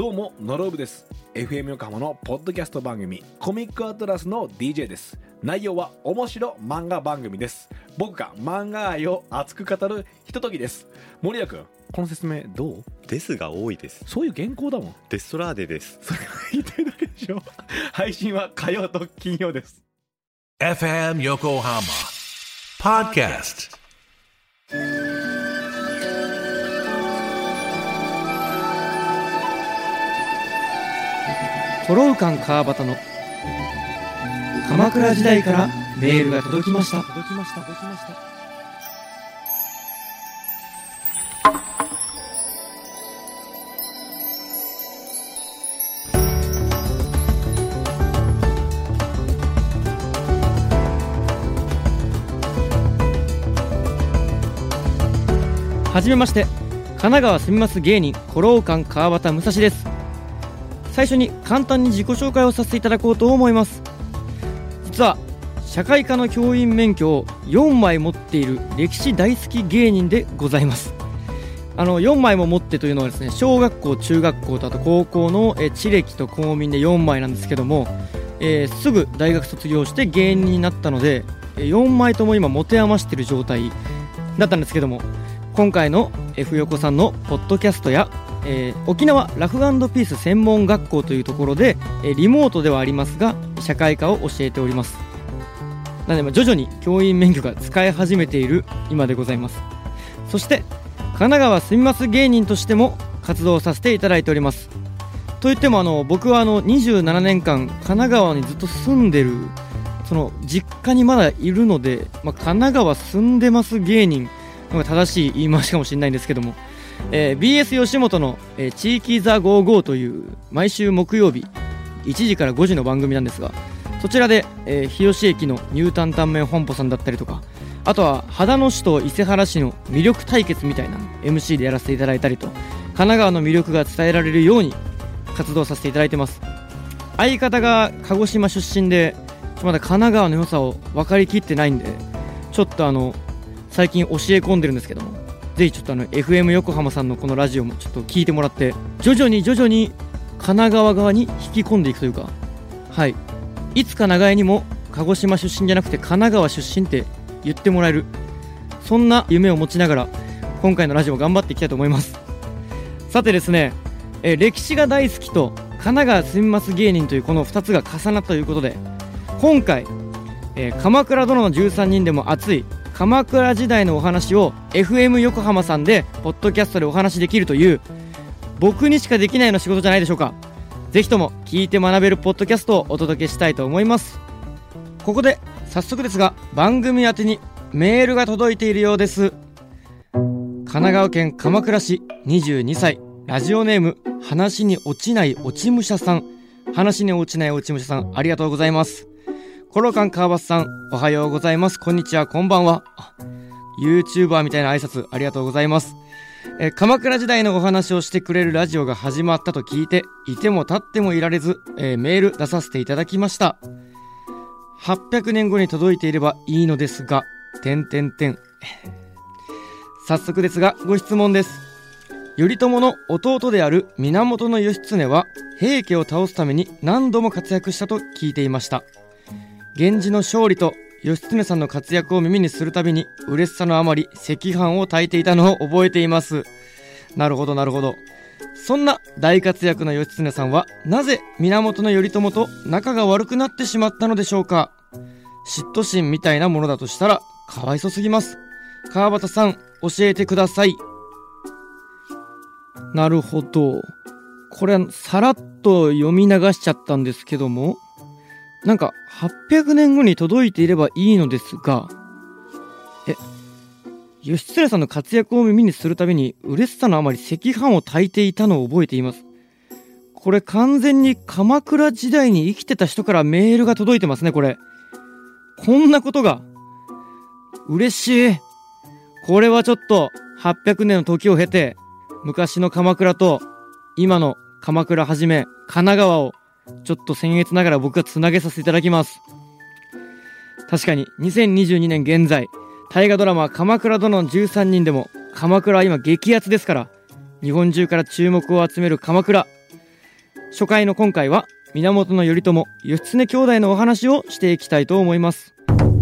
どうもノロブです。 FM 横浜のポッドキャスト番組コミックアトラスの DJ です。内容は面白漫画番組です。僕が漫画愛を熱く語るひとときです。森谷君、この説明どう？ ですが多いです。 そういう原稿だもん。 デストラーデです。 それが言いたいだけでしょ。配信は火曜と金曜です。 FM Yokohama Podcast。 トロウカン川端の鎌倉時代からメールが届きました。はじめまして、神奈川住みます芸人トロウカン川端武蔵です。最初に簡単に自己紹介をさせていただこうと思います。実は社会科の教員免許を4枚持っている歴史大好き芸人でございます。4枚も持ってというのはですね、小学校中学校とあと高校の地歴と公民で4枚なんですけども、すぐ大学卒業して芸人になったので4枚とも今持て余している状態だったんですけども、今回の F 横さんのポッドキャストや沖縄ラフ&ピース専門学校というところでリモートではありますが社会科を教えております。なので徐々に教員免許が使い始めている今でございます。そして神奈川住みます芸人としても活動させていただいております。といっても僕は27年間神奈川にずっと住んでる、その実家にまだいるので、神奈川住んでます芸人の正しい言い回しかもしれないんですけども、BS 吉本の、地域ザ55という毎週木曜日1時から5時の番組なんですが、そちらで、日吉駅のニュータンタンメン本舗さんだったりとか、あとは秦野市と伊勢原市の魅力対決みたいな MC でやらせていただいたりと、神奈川の魅力が伝えられるように活動させていただいてます。相方が鹿児島出身でまだ神奈川の良さを分かりきってないんで、ちょっと最近教え込んでるんですけども、ぜひちょっとFM 横浜さんのこのラジオもちょっと聞いてもらって、徐々に神奈川側に引き込んでいくというか、はい、いつか長屋にも鹿児島出身じゃなくて神奈川出身って言ってもらえる、そんな夢を持ちながら今回のラジオ頑張っていきたいと思います。さてですね、歴史が大好きと神奈川住みます芸人というこの2つが重なったということで、今回、鎌倉殿の13人でも熱い鎌倉時代のお話を FM 横浜さんでポッドキャストでお話しできるという、僕にしかできないような仕事じゃないでしょうか。ぜひとも聞いて学べるポッドキャストをお届けしたいと思います。ここで早速ですが番組宛てにメールが届いているようです。神奈川県鎌倉市22歳ラジオネーム話に落ちない落ち武者さん。話に落ちない落ち武者さん、ありがとうございます。コロカン川端さん、おはようございます。こんにちは、こんばんは。YouTuber みたいな挨拶ありがとうございます。鎌倉時代のお話をしてくれるラジオが始まったと聞いて、いても立ってもいられず、メール出させていただきました。800年後に届いていればいいのですが、早速ですがご質問です。頼朝の弟である源義経は平家を倒すために何度も活躍したと聞いていました。源氏の勝利と義経さんの活躍を耳にするたびに嬉しさのあまり赤飯を炊いていたのを覚えています。なるほど。そんな大活躍の義経さんはなぜ源頼朝と仲が悪くなってしまったのでしょうか。嫉妬心みたいなものだとしたらかわいそすぎます。川端さん、教えてください。なるほど、これさらっと読み流しちゃったんですけども、なんか800年後に届いていればいいのですが、義経さんの活躍を耳にするたびに嬉しさのあまり赤飯を炊いていたのを覚えています。これ完全に鎌倉時代に生きてた人からメールが届いてますね。こんなことが嬉しい。これはちょっと800年の時を経て昔の鎌倉と今の鎌倉はじめ神奈川をちょっと僭越ながら僕がつなげさせていただきます。確かに2022年現在、大河ドラマ鎌倉殿の13人でも鎌倉は今激アツですから、日本中から注目を集める鎌倉、 初回の今回は源頼朝・義経兄弟のお話をしていきたいと思います。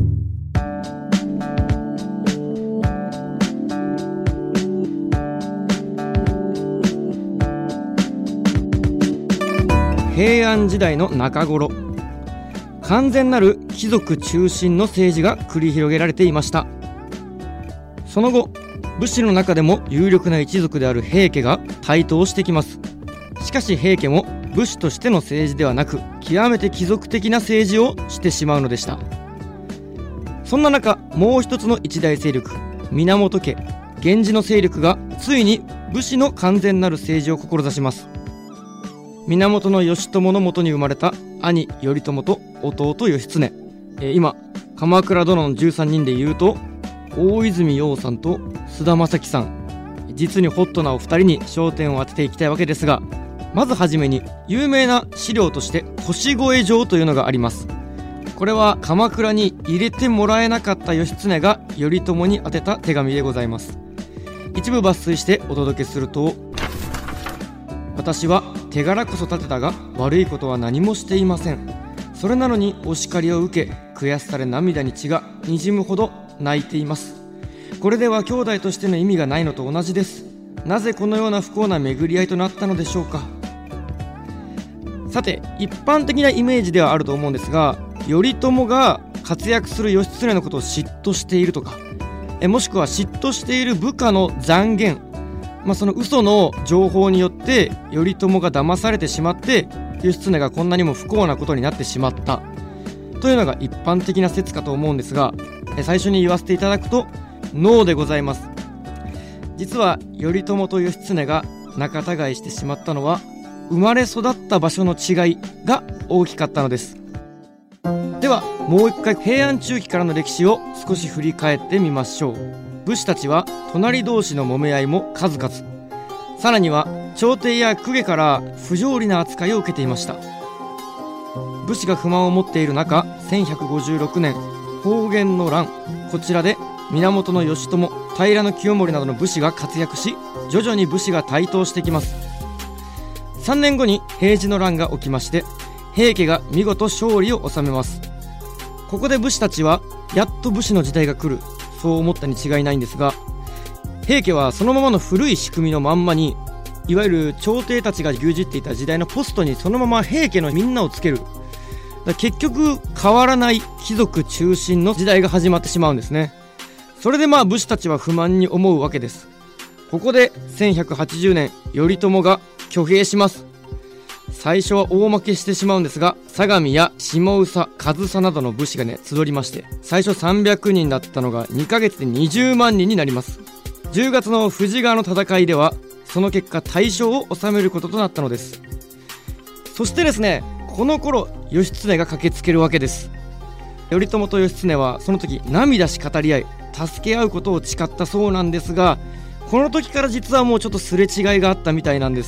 平安時代の中頃、完全なる貴族中心の政治が繰り広げられていました。その後、武士の中でも有力な一族である平家が台頭してきます。しかし平家も武士としての政治ではなく、極めて貴族的な政治をしてしまうのでした。そんな中、もう一つの一大勢力、源家、源氏の勢力がついに武士の完全なる政治を志します。源義朝のもとに生まれた兄頼朝と弟義経、今鎌倉殿の13人でいうと大泉洋さんと菅田将暉さん、実にホットなお二人に焦点を当てていきたいわけですが、まずはじめに有名な資料として腰越状というのがあります。これは鎌倉に入れてもらえなかった義経が頼朝に宛てた手紙でございます。一部抜粋してお届けすると、私は手柄こそ立てたが悪いことは何もしていません。それなのにお叱りを受け、悔しさで涙に血がにじむほど泣いています。これでは兄弟としての意味がないのと同じです。なぜこのような不幸な巡り合いとなったのでしょうか。さて、一般的なイメージではあると思うんですが、頼朝が活躍する義経のことを嫉妬しているとか、もしくは嫉妬している部下の讒言、その嘘の情報によって頼朝が騙されてしまって、義経がこんなにも不幸なことになってしまったというのが一般的な説かと思うんですが、最初に言わせていただくとノーでございます。実は頼朝と義経が仲違いしてしまったのは、生まれ育った場所の違いが大きかったのです。ではもう一回平安中期からの歴史を少し振り返ってみましょう。武士たちは隣同士の揉め合いも数々、さらには朝廷や公家から不条理な扱いを受けていました。武士が不満を持っている中、1156年保元の乱、こちらで源義朝、平清盛などの武士が活躍し、徐々に武士が台頭してきます。3年後に平治の乱が起きまして、平家が見事勝利を収めます。ここで武士たちはやっと武士の時代が来る、そう思ったに違いないんですが、平家はそのままの古い仕組みのまんまに、いわゆる朝廷たちが牛耳っていた時代のポストにそのまま平家のみんなをつける、結局変わらない貴族中心の時代が始まってしまうんですね。それで武士たちは不満に思うわけです。ここで1180年頼朝が挙兵します。最初は大負けしてしまうんですが、相模や下総、上総などの武士が集りまして、最初300人だったのが2ヶ月で20万人になります。10月の富士川の戦いではその結果大勝を収めることとなったのです。そしてですね、この頃義経が駆けつけるわけです。頼朝と義経はその時涙し語り合い、助け合うことを誓ったそうなんですが、この時から実はもうちょっとすれ違いがあったみたいなんです。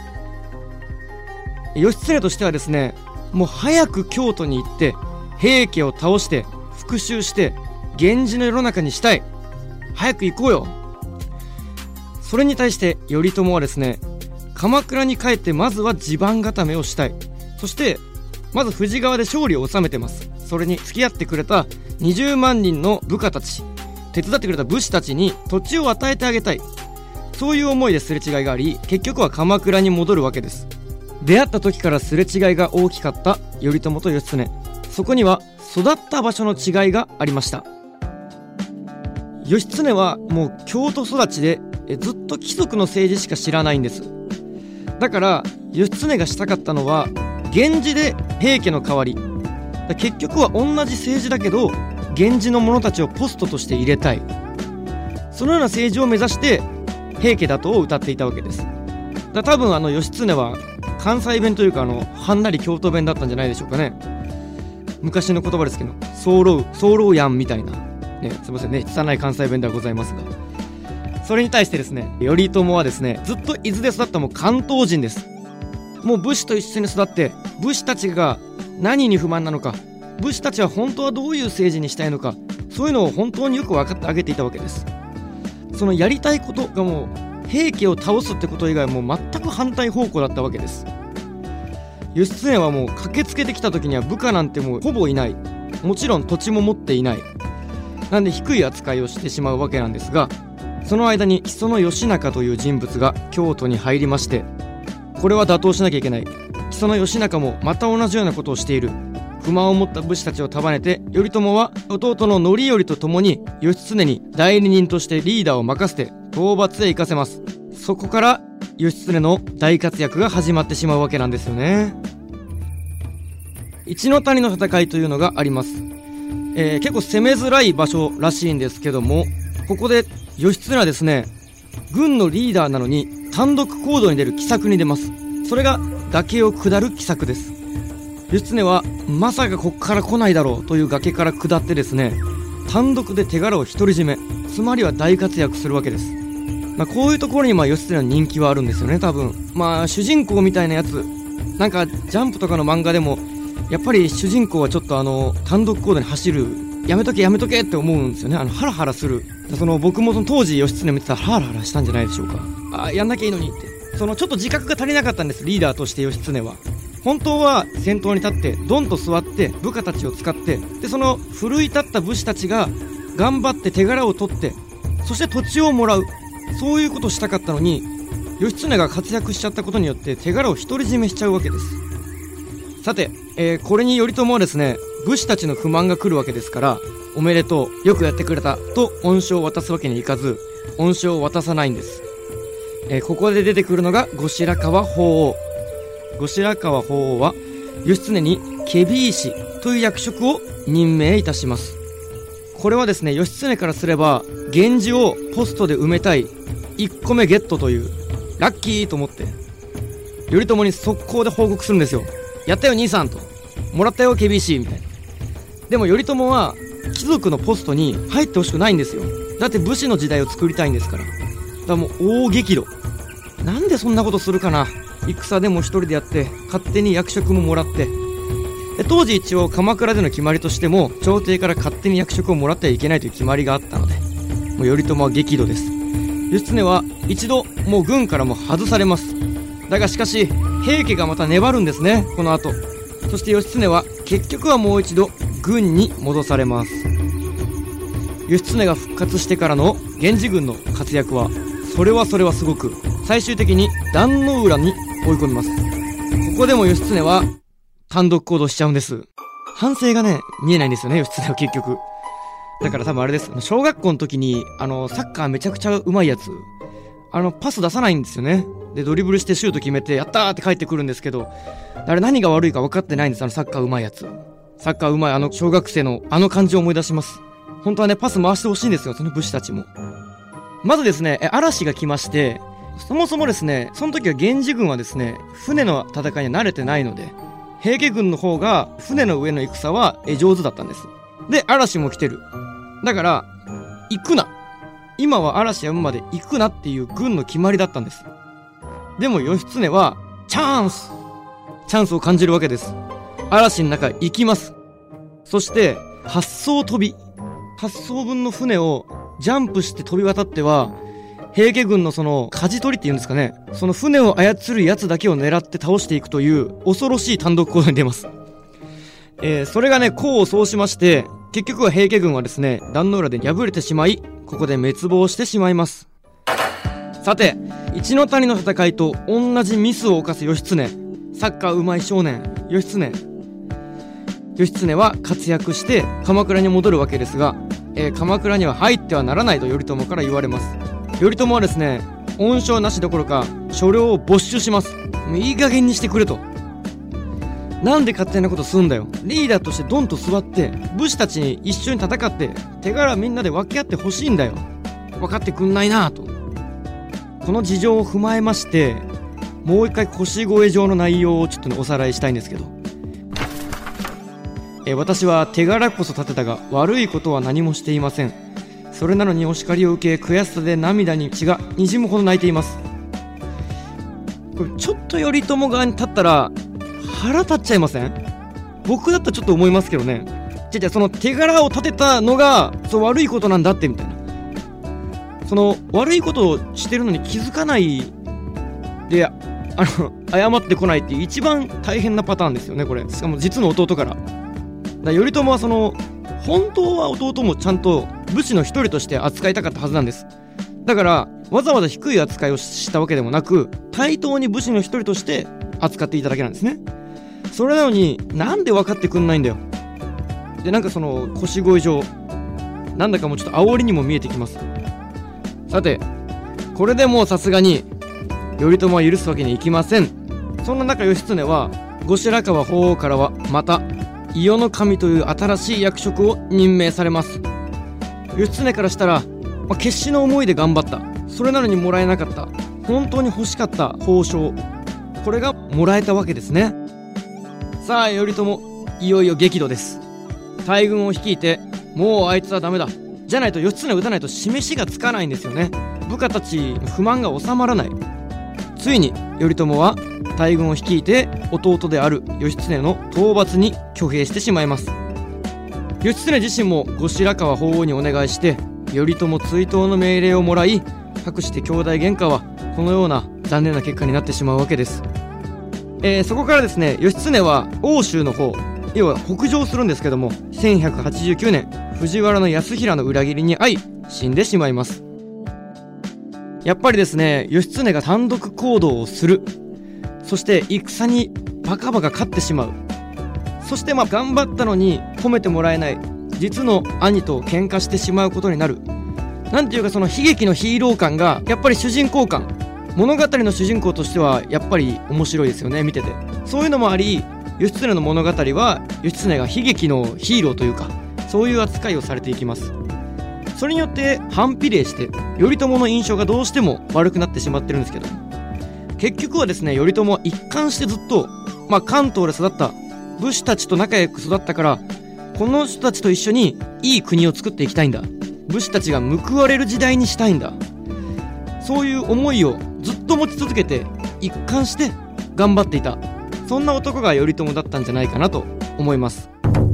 義経としてはですね、もう早く京都に行って平家を倒して復讐して源氏の世の中にしたい、早く行こうよ。それに対して頼朝はですね、鎌倉に帰ってまずは地盤固めをしたい、そしてまず富士川で勝利を収めてます。それに付き合ってくれた20万人の部下たち、手伝ってくれた武士たちに土地を与えてあげたい、そういう思いですれ違いがあり、結局は鎌倉に戻るわけです。出会った時からすれ違いが大きかった頼朝と義経、そこには育った場所の違いがありました。義経はもう京都育ちで、ずっと貴族の政治しか知らないんです。だから義経がしたかったのは源氏で平家の代わり、結局は同じ政治だけど源氏の者たちをポストとして入れたい、そのような政治を目指して平家打倒を歌っていたわけです。多分義経は関西弁というかはんなり京都弁だったんじゃないでしょうかね。昔の言葉ですけど、候やんみたいな、すいませんね、拙い関西弁ではございますが、それに対してですね、頼朝はですね、ずっと伊豆で育ったもう関東人です。もう武士と一緒に育って、武士たちが何に不満なのか、武士たちは本当はどういう政治にしたいのか、そういうのを本当によく分かってあげていたわけです。そのやりたいことがもう平家を倒すってこと以外はもう全く反対方向だったわけです。 義経はもう駆けつけてきた時には部下なんてもうほぼいない、もちろん土地も持っていない、なんで低い扱いをしてしまうわけなんですが、その間に木曽義仲という人物が京都に入りまして、これは打倒しなきゃいけない。木曽義仲もまた同じようなことをしている。不満を持った武士たちを束ねて、頼朝は弟の範頼と共に義経に代理人としてリーダーを任せて討伐へ行かせます。そこから義経の大活躍が始まってしまうわけなんですよね。一ノ谷の戦いというのがあります。結構攻めづらい場所らしいんですけども、ここで義経はですね、軍のリーダーなのに単独行動に出る奇策に出ます。それが崖を下る奇策です。義経はまさかここから来ないだろうという崖から下ってですね、単独で手柄を独り占め、つまりは大活躍するわけです。こういうところに義経の人気はあるんですよね、多分。主人公みたいなやつ、なんかジャンプとかの漫画でもやっぱり主人公はちょっと単独行動に走る、やめとけやめとけって思うんですよね。ハラハラする。僕も当時義経見てたらハラハラしたんじゃないでしょうか。やんなきゃいいのにって、ちょっと自覚が足りなかったんです、リーダーとして義経は。本当は先頭に立ってドンと座って部下たちを使って、でその奮い立った武士たちが頑張って手柄を取って、そして土地をもらう、そういうことをしたかったのに、義経が活躍しちゃったことによって手柄を独り占めしちゃうわけです。さて、これに頼朝はですね、武士たちの不満が来るわけですから、おめでとう、よくやってくれたと恩賞を渡すわけにいかず、恩賞を渡さないんです。ここで出てくるのが後白河法皇。後白河法皇は義経に検非違使という役職を任命いたします。これはですね、義経からすれば源氏をポストで埋めたい1個目ゲットというラッキーと思って、頼朝に速攻で報告するんですよ。やったよ兄さんと、もらったよ検非違使みたいな。でも頼朝は貴族のポストに入ってほしくないんですよ。だって武士の時代を作りたいんですから。だからもう大激怒。なんでそんなことするかな、戦でも一人でやって勝手に役職ももらって。で当時一応鎌倉での決まりとしても、朝廷から勝手に役職をもらってはいけないという決まりがあったので、もう頼朝は激怒です。義経は一度もう軍からも外されます。だがしかし平家がまた粘るんですね、この後。そして義経は結局はもう一度軍に戻されます。義経が復活してからの源氏軍の活躍はそれはすごく、最終的に壇ノ浦に追い込みます。ここでも義経は単独行動しちゃうんです。反省がね見えないんですよね、義経は結局。だから多分あれです、小学校の時にサッカーめちゃくちゃうまいやつ、パス出さないんですよね。でドリブルしてシュート決めてやったーって帰ってくるんですけど、あれ何が悪いか分かってないんです。サッカーうまいやつ、サッカーうまい小学生の感じを思い出します。本当はねパス回してほしいんですよ、その武士たちも。まずですね、嵐が来まして、そもそもですね、その時は源氏軍はですね、船の戦いには慣れてないので、平家軍の方が船の上の戦は上手だったんです。で嵐も来てる。だから行くな、今は嵐やむまで行くなっていう軍の決まりだったんです。でも義経はチャンスを感じるわけです。嵐の中行きます。そして8艘分の船をジャンプして飛び渡っては、平家軍のその舵取りっていうんですかね、その船を操るやつだけを狙って倒していくという恐ろしい単独行動に出ます。それがね功を奏しまして、結局は平家軍はですね壇ノ浦で敗れてしまい、ここで滅亡してしまいます。さて、一ノ谷の戦いと同じミスを犯す義経、サッカーうまい少年義経は活躍して鎌倉に戻るわけですが、鎌倉には入ってはならないと頼朝から言われます。頼朝はですね、恩賞なしどころか所領を没収します。いい加減にしてくれと。なんで勝手なことすんだよ。リーダーとしてドンと座って武士たちに一緒に戦って手柄みんなで分け合ってほしいんだよ。分かってくんないなと。この事情を踏まえまして、もう一回腰越状の内容をちょっとねおさらいしたいんですけど、私は手柄こそ立てたが悪いことは何もしていません。それなのにお叱りを受け、悔しさで涙に血がにじむほど泣いています。これちょっと頼朝側に立ったら腹立っちゃいません？僕だったらちょっと思いますけどね。その手柄を立てたのが悪いことなんだってみたいな、その悪いことをしてるのに気づかないで謝ってこないっていう一番大変なパターンですよね、これ。しかも実の弟から。頼朝は本当は弟もちゃんと武士の一人として扱いたかったはずなんです。だからわざわざ低い扱いをしたわけでもなく、対等に武士の一人として扱っていただけなんですね。それなのになんで分かってくんないんだよ。で、なんか腰越上、なんだかもうちょっと煽りにも見えてきます。さて、これでもうさすがに頼朝は許すわけにいきません。そんな中、義経は後白河法皇からはまた伊予の神という新しい役職を任命されます。義経からしたら、決死の思いで頑張った、それなのにもらえなかった、本当に欲しかった褒章、これがもらえたわけですね。さあ、頼朝いよいよ激怒です。大軍を率いて、もうあいつはダメだ、じゃないと義経を討たないと示しがつかないんですよね。部下たちの不満が収まらない。ついに頼朝は大軍を率いて弟である義経の討伐に挙兵してしまいます。義経自身も後白河法皇にお願いして頼朝追討の命令をもらい、かくして兄弟喧嘩はこのような残念な結果になってしまうわけです。そこからですね、義経は奥州の方、要は北上するんですけども、1189年藤原康平の裏切りに遭い死んでしまいます。やっぱりですね、義経が単独行動をする、そして戦にバカバカ勝ってしまう、そして頑張ったのに褒めてもらえない実の兄と喧嘩してしまうことになる。なんていうか、その悲劇のヒーロー感がやっぱり主人公感、物語の主人公としてはやっぱり面白いですよね、見てて。そういうのもあり、義経の物語は義経が悲劇のヒーローというか、そういう扱いをされていきます。それによって反比例して頼朝の印象がどうしても悪くなってしまってるんですけど、結局はですね、頼朝は一貫してずっと、関東で育った武士たちと仲良く育ったから、この人たちと一緒にいい国を作っていきたいんだ、武士たちが報われる時代にしたいんだ、そういう思いをずっと持ち続けて一貫して頑張っていた、そんな男が頼朝だったんじゃないかなと思います。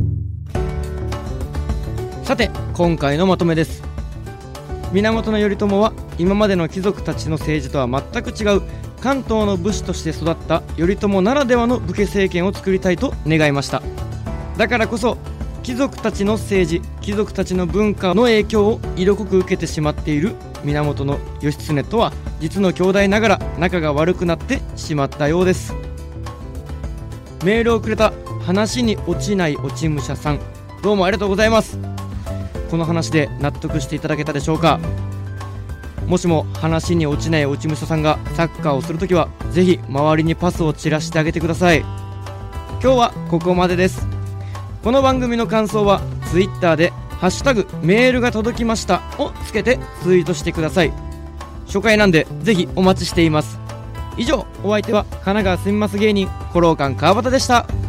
さて、今回のまとめです。源頼朝は今までの貴族たちの政治とは全く違う関東の武士として育った頼朝ならではの武家政権を作りたいと願いました。だからこそ貴族たちの政治、貴族たちの文化の影響を色濃く受けてしまっている源義経とは実の兄弟ながら仲が悪くなってしまったようです。メールをくれた話に落ちない落ち武者さん、どうもありがとうございます。この話で納得していただけたでしょうか。もしも話に落ちない落ち武者さんがサッカーをするときは、ぜひ周りにパスを散らしてあげてください。今日はここまでです。この番組の感想は Twitter でハッシュタグメールが届きましたをつけてツイートしてください。初回なんでぜひお待ちしています。以上、お相手は神奈川住みます芸人コローカン川端でした。